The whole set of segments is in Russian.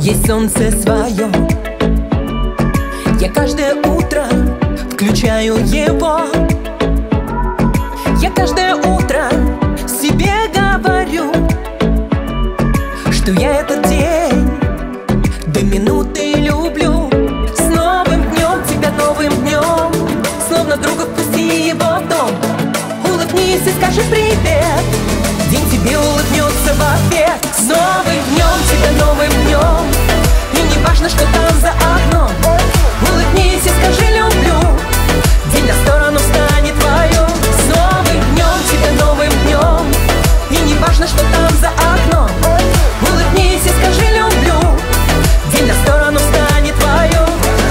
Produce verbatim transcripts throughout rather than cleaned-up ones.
есть солнце свое. Я каждое утро включаю его. Я каждое утро себе говорю, что я этот день до минуты люблю. С новым днем тебя, новым днем, словно друга впусти его в дом. Улыбнись и скажи привет, день тебе улыбнется в ответ. С новым днем тебя, новым днем, и не важно, что там за окном. Улыбнись и скажи люблю, день на сторону станет твоим. С новым днем тебя, новым днем, и не важно, что там за окном. Улыбнись и скажи люблю, день на сторону станет твоим.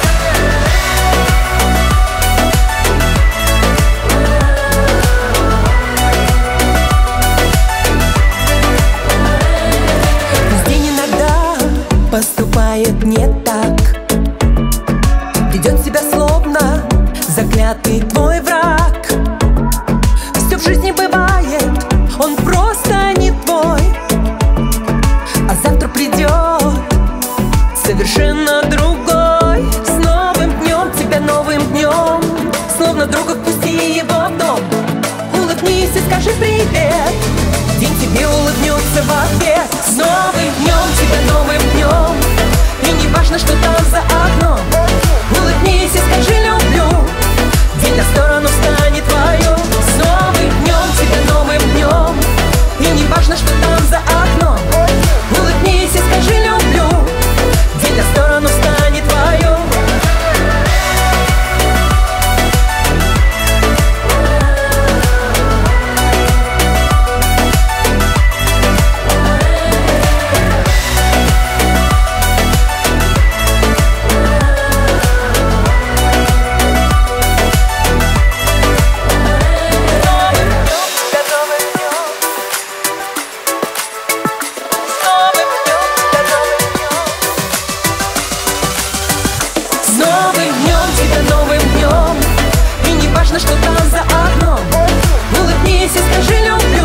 Пусть день иногда поступает не так, ведет себя словно заклятый твой враг. Все в жизни бывает, он просто не твой. А завтра придет совершенно другой. С новым днем тебя, новым днем, словно друга впусти его в дом. Улыбнись и скажи привет, день тебе улыбнется в ответ. С новым днем тебя, новым днем, и не важно, что там за окном. Улыбнись и скажи люблю, день на сторону станет твоим. С новым днем тебя, новым днем, и не важно, что там за окном. Улыбнись и скажи люблю, день на сторону станет твоим. С новым днем тебя, новым днем, и не важно, что там за окном. Улыбнись и скажи люблю,